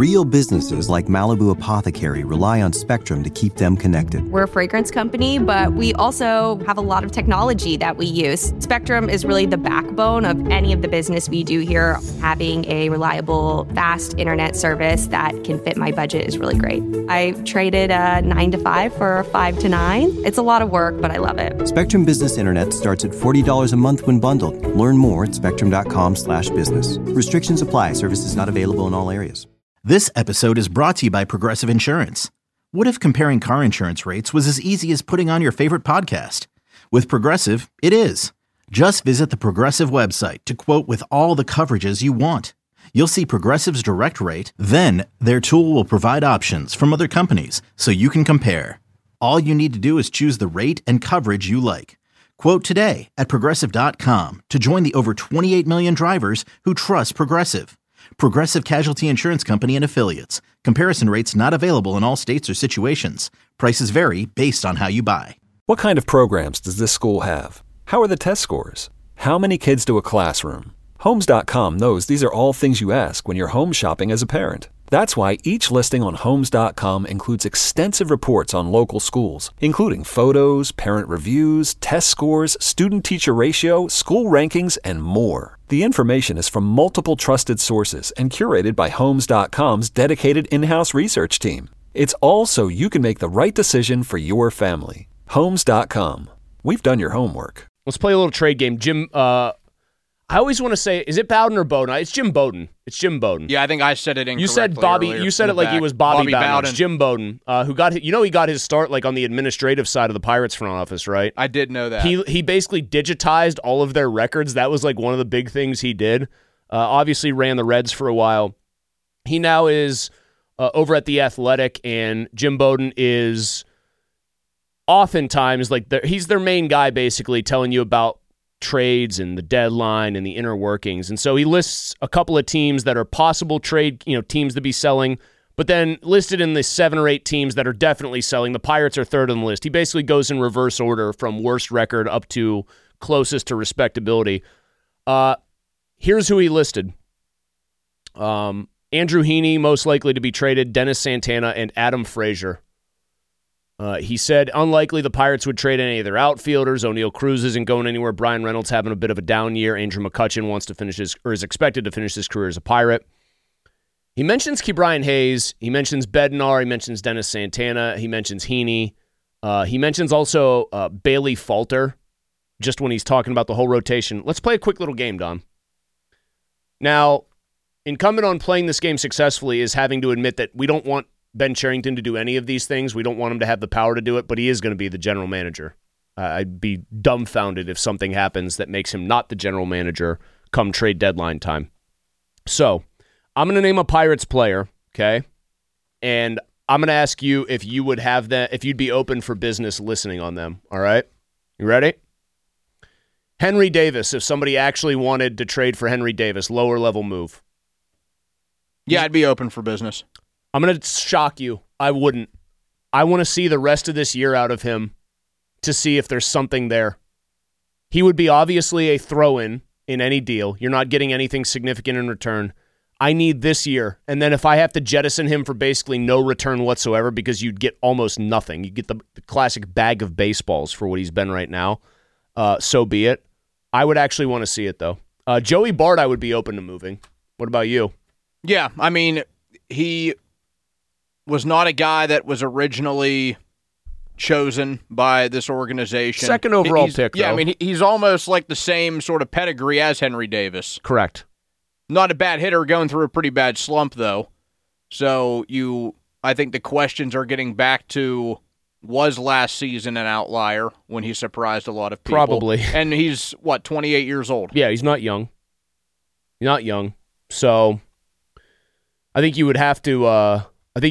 Real businesses like Malibu Apothecary rely on Spectrum to keep them connected. We're a fragrance company, but we also have a lot of technology that we use. Spectrum is really the backbone of any of the business we do here. Having a reliable, fast internet service that can fit my budget is really great. I traded a 9 to 5 for a 5 to 9. It's a lot of work, but I love it. Spectrum Business Internet starts at $40 a month when bundled. Learn more at spectrum.com/business. Restrictions apply. Services not available in all areas. This episode is brought to you by Progressive Insurance. What if comparing car insurance rates was as easy as putting on your favorite podcast? With Progressive, it is. Just visit the Progressive website to quote with all the coverages you want. You'll see Progressive's direct rate, then their tool will provide options from other companies so you can compare. All you need to do is choose the rate and coverage you like. Quote today at Progressive.com to join the over 28 million drivers who trust Progressive. Progressive Casualty Insurance Company and Affiliates. Comparison rates not available in all states or situations. Prices vary based on how you buy. What kind of programs does this school have? How are the test scores? How many kids do a classroom? Homes.com knows these are all things you ask when you're home shopping as a parent. That's why each listing on Homes.com includes extensive reports on local schools, including photos, parent reviews, test scores, student-teacher ratio, school rankings, and more. The information is from multiple trusted sources and curated by Homes.com's dedicated in-house research team. It's all so you can make the right decision for your family. Homes.com. We've done your homework. Let's play a little trade game. Jim, I always want to say, is it Bowden or Bowden? It's Jim Bowden. It's Jim Bowden. Yeah, I think I said it incorrectly. You said Bobby. You said it like he was Bobby Bowden. It's Jim Bowden, who got he got his start like on the administrative side of the Pirates front office, right? I did know that. He basically digitized all of their records. That was like one of the big things he did. Obviously ran the Reds for a while. He now is over at The Athletic, and Jim Bowden is oftentimes like he's their main guy, basically telling you about trades and the deadline and the inner workings. And so he lists a couple of teams that are possible trade, teams to be selling, but then listed in the 7 or 8 teams that are definitely selling. The Pirates are third on the list. He basically goes in reverse order from worst record up to closest to respectability. Here's who he listed. Andrew Heaney, most likely to be traded, Dennis Santana, and Adam Frazier. He said, unlikely the Pirates would trade any of their outfielders. O'Neal Cruz isn't going anywhere. Brian Reynolds having a bit of a down year. Andrew McCutchen wants to finish is expected to finish his career as a Pirate. He mentions Ke'Bryan Hayes. He mentions Bednar. He mentions Dennis Santana. He mentions Heaney. He mentions also Bailey Falter, just when he's talking about the whole rotation. Let's play a quick little game, Don. Now, incumbent on playing this game successfully is having to admit that we don't want Ben Cherington to do any of these things. We don't want him to have the power to do it, but he is going to be the general manager. I'd be dumbfounded if something happens that makes him not the general manager come trade deadline time. So, I'm going to name a Pirates player, okay? And I'm going to ask you if you would have that, if you'd be open for business listening on them, all right? You ready? Henry Davis, if somebody actually wanted to trade for Henry Davis, lower level move. Yeah, I'd be open for business. I'm going to shock you. I wouldn't. I want to see the rest of this year out of him to see if there's something there. He would be obviously a throw-in in any deal. You're not getting anything significant in return. I need this year. And then if I have to jettison him for basically no return whatsoever because you'd get almost nothing, you get the classic bag of baseballs for what he's been right now, so be it. I would actually want to see it, though. Joey Bart, I would be open to moving. What about you? Yeah, I mean, he was not a guy that was originally chosen by this organization. Second overall pick, yeah, though. I mean, he's almost like the same sort of pedigree as Henry Davis. Correct. Not a bad hitter, going through a pretty bad slump, though. So I think the questions are getting back to, was last season an outlier when he surprised a lot of people? Probably. And he's, 28 years old? Yeah, he's not young. Not young. So I think you would have to let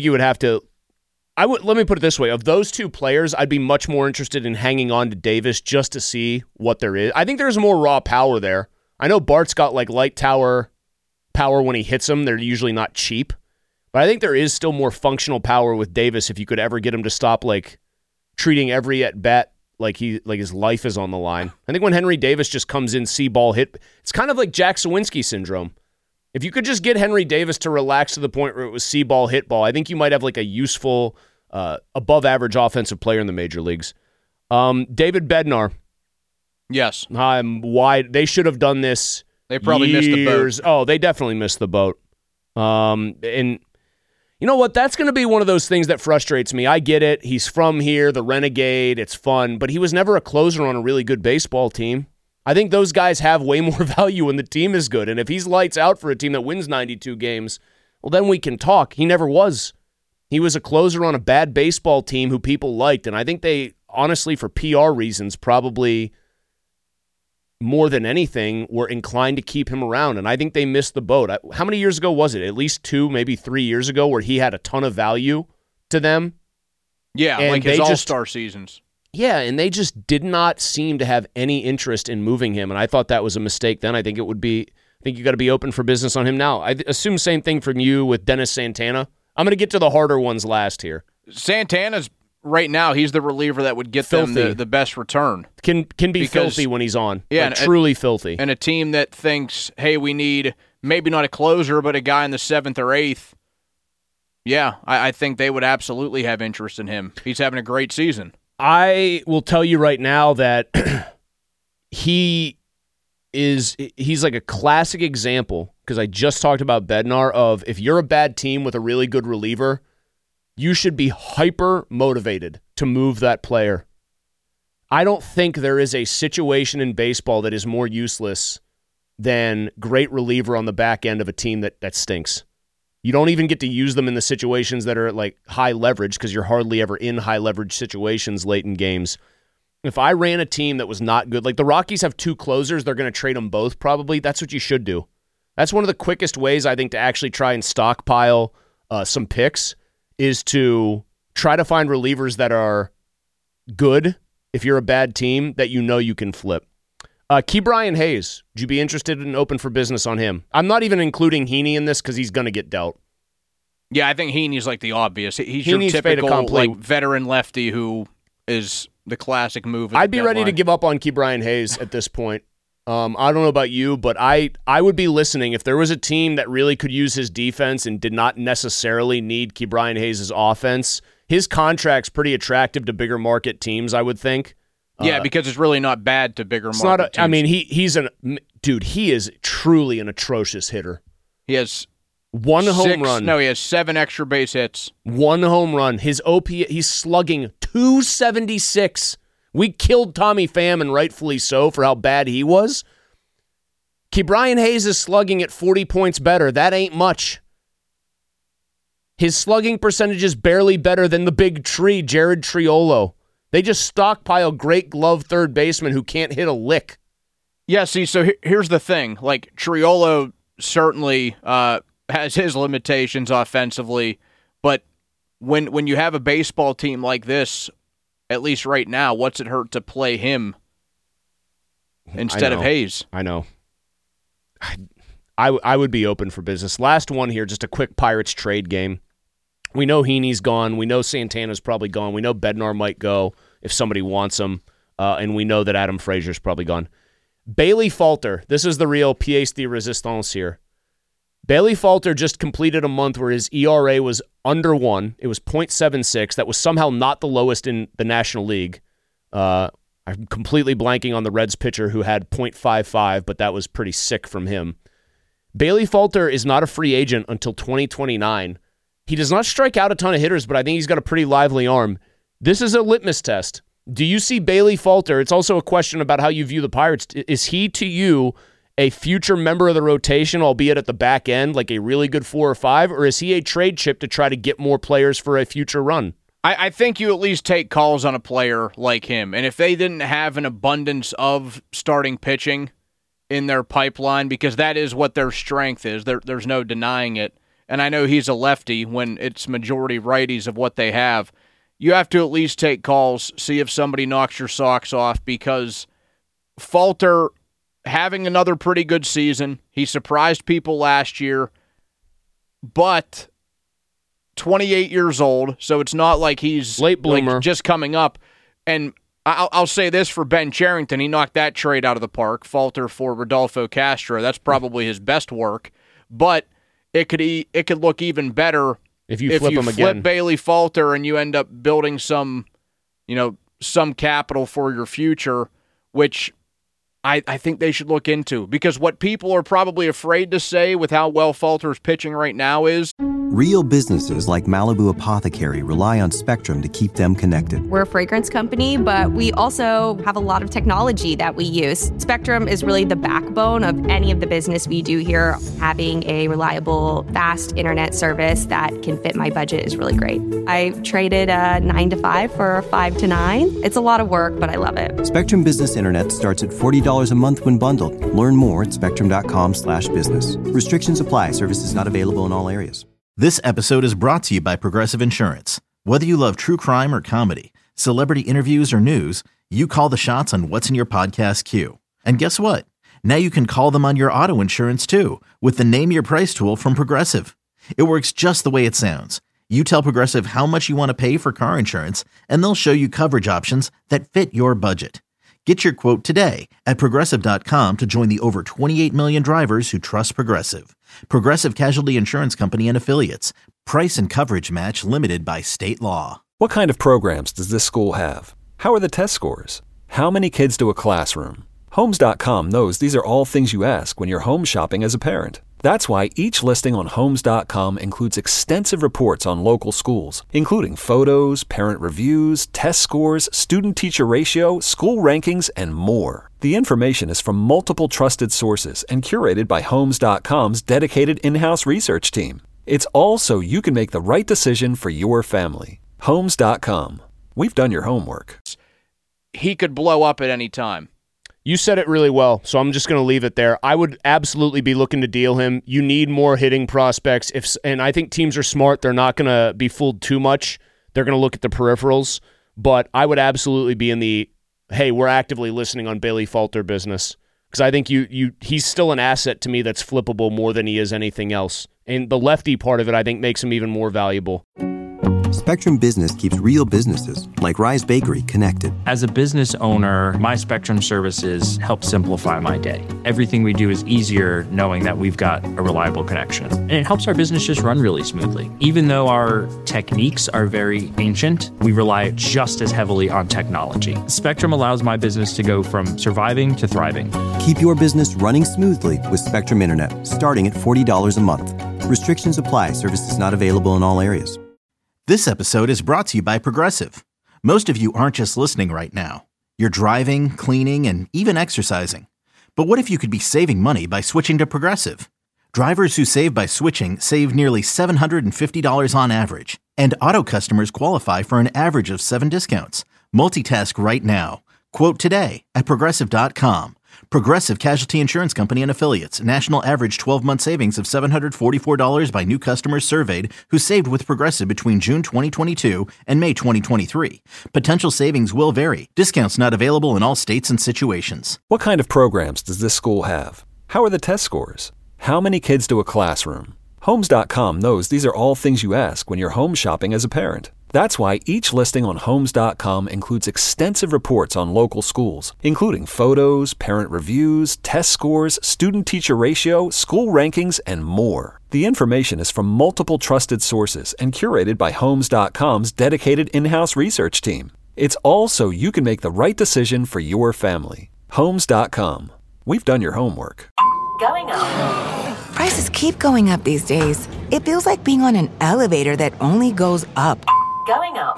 me put it this way. Of those two players, I'd be much more interested in hanging on to Davis just to see what there is. I think there's more raw power there. I know Bart's got like light tower power when he hits them. They're usually not cheap. But I think there is still more functional power with Davis if you could ever get him to stop like treating every at-bat like his life is on the line. I think when Henry Davis just comes in, see ball hit, it's kind of like Jack Sawinski syndrome. If you could just get Henry Davis to relax to the point where it was see ball, hit ball, I think you might have like a useful, above-average offensive player in the major leagues. David Bednar. Yes. They should have done this. They probably missed the boat. Oh, they definitely missed the boat. And you know what? That's going to be one of those things that frustrates me. I get it. He's from here, the Renegade. It's fun. But he was never a closer on a really good baseball team. I think those guys have way more value when the team is good. And if he's lights out for a team that wins 92 games, well, then we can talk. He never was. He was a closer on a bad baseball team who people liked. And I think they, honestly, for PR reasons, probably more than anything, were inclined to keep him around. And I think they missed the boat. How many years ago was it? At least 2, maybe 3 years ago, where he had a ton of value to them. Yeah, and like his all-star seasons. Yeah, and they just did not seem to have any interest in moving him. And I thought that was a mistake then. I think you got to be open for business on him now. I assume same thing from you with Dennis Santana. I'm going to get to the harder ones last here. Santana's right now, he's the reliever that would get them the best return. Can be filthy when he's on. Yeah, like, truly filthy. And a team that thinks, hey, we need maybe not a closer, but a guy in the 7th or 8th. Yeah, I think they would absolutely have interest in him. He's having a great season. I will tell you right now that he's like a classic example, because I just talked about Bednar, of if you're a bad team with a really good reliever, you should be hyper motivated to move that player. I don't think there is a situation in baseball that is more useless than great reliever on the back end of a team that stinks. You don't even get to use them in the situations that are like high leverage, because you're hardly ever in high leverage situations late in games. If I ran a team that was not good, like the Rockies have 2 closers, they're going to trade them both probably. That's what you should do. That's one of the quickest ways, I think, to actually try and stockpile some picks, is to try to find relievers that are good if you're a bad team that you know you can flip. Ke'Bryan Hayes, would you be interested in open for business on him? I'm not even including Heaney in this because he's going to get dealt. Yeah, I think Heaney's like the obvious. He's your typical like veteran lefty who is the classic move. I'd be ready to give up on Ke'Bryan Hayes at this point. I don't know about you, but I would be listening. If there was a team that really could use his defense and did not necessarily need Ke'Bryan Hayes' offense, his contract's pretty attractive to bigger market teams, I would think. Yeah, because it's really not bad to bigger market teams. I mean, he is truly an atrocious hitter. He has 1 home run. No, he has 7 extra base hits. 1 home run. His OPS, he's slugging 276. We killed Tommy Pham, and rightfully so, for how bad he was. Ke'Bryan Hayes is slugging at 40 points better. That ain't much. His slugging percentage is barely better than the big tree, Jared Triolo. They just stockpile great glove third basemen who can't hit a lick. Yeah, see, so here's the thing. Like, Triolo certainly has his limitations offensively, but when you have a baseball team like this, at least right now, what's it hurt to play him instead of Hayes? I know. I would be open for business. Last one here, just a quick Pirates trade game. We know Heaney's gone. We know Santana's probably gone. We know Bednar might go if somebody wants him. And we know that Adam Frazier's probably gone. Bailey Falter. This is the real pièce de résistance here. Bailey Falter just completed a month where his ERA was under 1. It was .76. That was somehow not the lowest in the National League. I'm completely blanking on the Reds pitcher who had .55, but that was pretty sick from him. Bailey Falter is not a free agent until 2029. He does not strike out a ton of hitters, but I think he's got a pretty lively arm. This is a litmus test. Do you see Bailey Falter? It's also a question about how you view the Pirates. Is he, to you, a future member of the rotation, albeit at the back end, like a really good 4 or 5, or is he a trade chip to try to get more players for a future run? I think you at least take calls on a player like him. And if they didn't have an abundance of starting pitching in their pipeline, because that is what their strength is, there's no denying it. And I know he's a lefty when it's majority righties of what they have. You have to at least take calls, see if somebody knocks your socks off, because Falter having another pretty good season. He surprised people last year, but 28 years old, so it's not like he's late bloomer, like just coming up. And I'll say this for Ben Cherington, he knocked that trade out of the park. Falter for Rodolfo Castro, that's probably his best work. but it could look even better if you flip them again. Flip Bailey Falter and you end up building some capital for your future, which I think they should look into, because what people are probably afraid to say with how well Falter's pitching right now is Real businesses like Malibu Apothecary rely on Spectrum to keep them connected. We're a fragrance company, but we also have a lot of technology that we use. Spectrum is really the backbone of any of the business we do here. Having a reliable, fast internet service that can fit my budget is really great. I traded a 9 to 5 for a 5 to 9. It's a lot of work, but I love it. Spectrum Business Internet starts at $40 a month when bundled. Learn more at spectrum.com/business. Restrictions apply. Services not available in all areas. This episode is brought to you by Progressive Insurance. Whether you love true crime or comedy, celebrity interviews or news, you call the shots on what's in your podcast queue. And guess what? Now you can call them on your auto insurance too with the Name Your Price tool from Progressive. It works just the way it sounds. You tell Progressive how much you want to pay for car insurance, and they'll show you coverage options that fit your budget. Get your quote today at Progressive.com to join the over 28 million drivers who trust Progressive. Progressive Casualty Insurance Company and Affiliates. Price and coverage match limited by state law. What kind of programs does this school have? How are the test scores? How many kids do a classroom? Homes.com knows these are all things you ask when you're home shopping as a parent. That's why each listing on Homes.com includes extensive reports on local schools, including photos, parent reviews, test scores, student-teacher ratio, school rankings, and more. The information is from multiple trusted sources and curated by Homes.com's dedicated in-house research team. It's all so you can make the right decision for your family. Homes.com. We've done your homework. He could blow up at any time. You said it really well, so I'm just going to leave it there. I would absolutely be looking to deal him. You need more hitting prospects, and I think teams are smart. They're not going to be fooled too much. They're going to look at the peripherals, but I would absolutely be in the, hey, we're actively listening on Bailey Falter business, because I think he's still an asset to me that's flippable more than he is anything else, and the lefty part of it I think makes him even more valuable. Spectrum Business keeps real businesses, like Rise Bakery, connected. As a business owner, my Spectrum services help simplify my day. Everything we do is easier knowing that we've got a reliable connection. And it helps our business just run really smoothly. Even though our techniques are very ancient, we rely just as heavily on technology. Spectrum allows my business to go from surviving to thriving. Keep your business running smoothly with Spectrum Internet, starting at $40 a month. Restrictions apply. Services not available in all areas. This episode is brought to you by Progressive. Most of you aren't just listening right now. You're driving, cleaning, and even exercising. But what if you could be saving money by switching to Progressive? Drivers who save by switching save nearly $750 on average. And auto customers qualify for an average of 7 discounts. Multitask right now. Quote today at Progressive.com. Progressive Casualty Insurance Company and Affiliates. National average 12-month savings of $744 by new customers surveyed who saved with Progressive between June 2022 and May 2023. Potential savings will vary. Discounts not available in all states and situations. What kind of programs does this school have? How are the test scores? How many kids do a classroom? Homes.com knows these are all things you ask when you're home shopping as a parent. That's why each listing on Homes.com includes extensive reports on local schools, including photos, parent reviews, test scores, student-teacher ratio, school rankings, and more. The information is from multiple trusted sources and curated by Homes.com's dedicated in-house research team. It's all so you can make the right decision for your family. Homes.com. We've done your homework. Going up. Prices keep going up these days. It feels like being on an elevator that only goes up. Going up.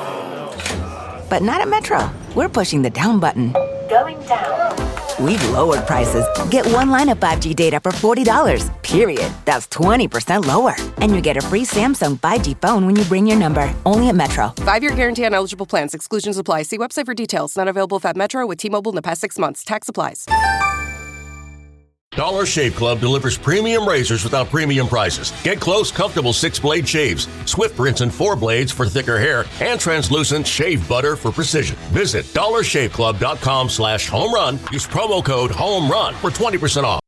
But not at Metro. We're pushing the down button. Going down. We've lowered prices. Get one line of 5G data for $40, period. That's 20% lower. And you get a free Samsung 5G phone when you bring your number. Only at Metro. 5-year guarantee on eligible plans. Exclusions apply. See website for details. Not available at Metro with T-Mobile in the past 6 months. Tax applies. Dollar Shave Club delivers premium razors without premium prices. Get close, comfortable 6-blade shaves, swift rinse and 4 blades for thicker hair, and translucent shave butter for precision. Visit dollarshaveclub.com/homerun. Use promo code HOMERUN for 20% off.